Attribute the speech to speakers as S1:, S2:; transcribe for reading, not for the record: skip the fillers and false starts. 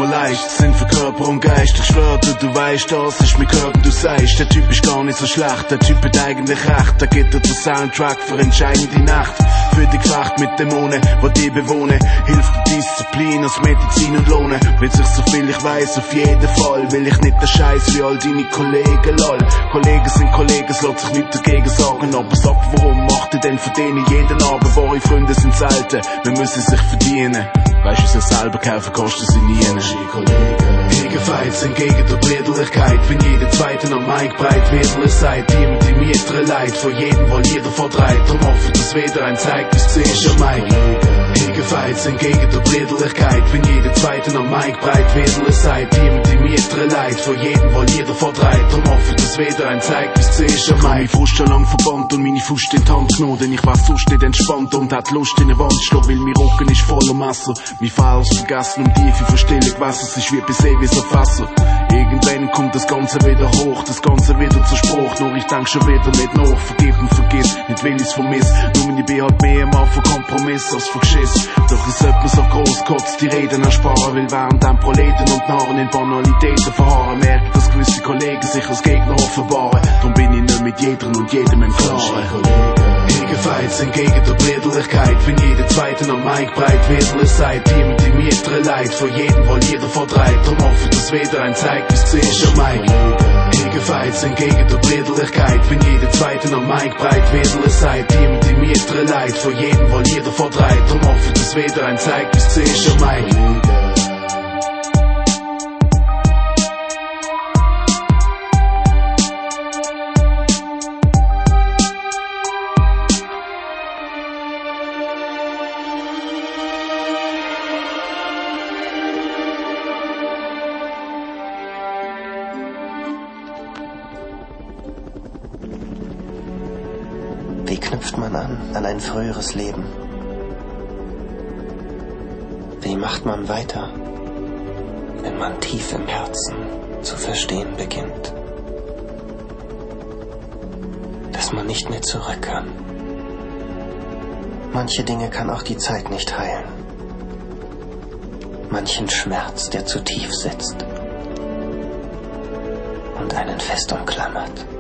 S1: leicht sind für Körper und Geist. Ich schwör dir, du weißt, das ist mein Körper, du sagst, der Typ ist gar nicht so schlecht, der Typ hat eigentlich recht. Da gibt er den Soundtrack für entscheidende Nacht. Für die Gefecht mit Dämonen, die die bewohnen, hilft die Disziplin als Medizin und Lohne. Will sich so viel ich weiß, auf jeden Fall will ich nicht der Scheiß wie all deine Kollegen, lol. Kollegen sind Kollegen, es lässt sich nicht dagegen sagen, aber sag, warum macht ihr denn für denen jeden Abend? Eure Freunde sind selten, wir müssen sich verdienen. Weißt du, sich selber kaufen kostet sie nie. Gegen Fights, entgegen der Brüderlichkeit, wenn jeder Zweite am Mic breit Wedler seid, die mit dem Mietre leid, vor jedem, weil jeder verdreht, drum hoffe, dass weder ein zeigt, bis zuerst am Mic. Gegen Fights, entgegen der Brüderlichkeit, wenn jeder Zweite am Mic breit Wedler seid, die mit dem Mietre leid, vor jedem, weil jeder verdreht, drum hoffe, dass weder ein zeigt, bis zuerst am Mic. Meine Faust schon lang verbannt und meine Faust in die Hand genommen, denn ich war sonst nicht entspannt und hat Lust in die Wand zu schlagen, weil mein Rücken ist voller Messer. Mein Fall vergessen und Tiefe verstille Gewässer, es ist wie bei See wie so Fässer. Irgendwann kommt das Ganze wieder hoch, das Ganze wieder zu Spruch, nur ich denk schon wieder nicht nach, vergib und vergiss, nicht will ich's vermiss, nur ich bin halt mehr mal von Kompromiss als von Geschiss. Doch es sollte mir so groß kurz die Reden ersparen, weil während dann Proleten und Narren in Banalitäten verharren, merke, dass gewisse Kollegen sich als Gegner offenbaren, darum bin ich nicht mit jedem und jedem im Klaren. Fights entgegen der Brüderlichkeit, wenn jeder Zweite am Mic breit Wedler seid, die mit dem Mietre leid, vor jedem, weil jeder verdreht, drum hoffe, dass weder ein zeigt, bis zuerst am Mic. Gegen Fights entgegen der Brüderlichkeit, wenn jeder Zweite am Mic breit Wedler seid, die mit dem Mietre leid, vor jedem, weil jeder verdreht, drum hoffe, dass weder ein zeigt, bis zuerst am Mic.
S2: Wie knüpft man an ein früheres Leben? Wie macht man weiter, wenn man tief im Herzen zu verstehen beginnt, dass man nicht mehr zurück kann? Manche Dinge kann auch die Zeit nicht heilen. Manchen Schmerz, der zu tief sitzt und einen fest umklammert.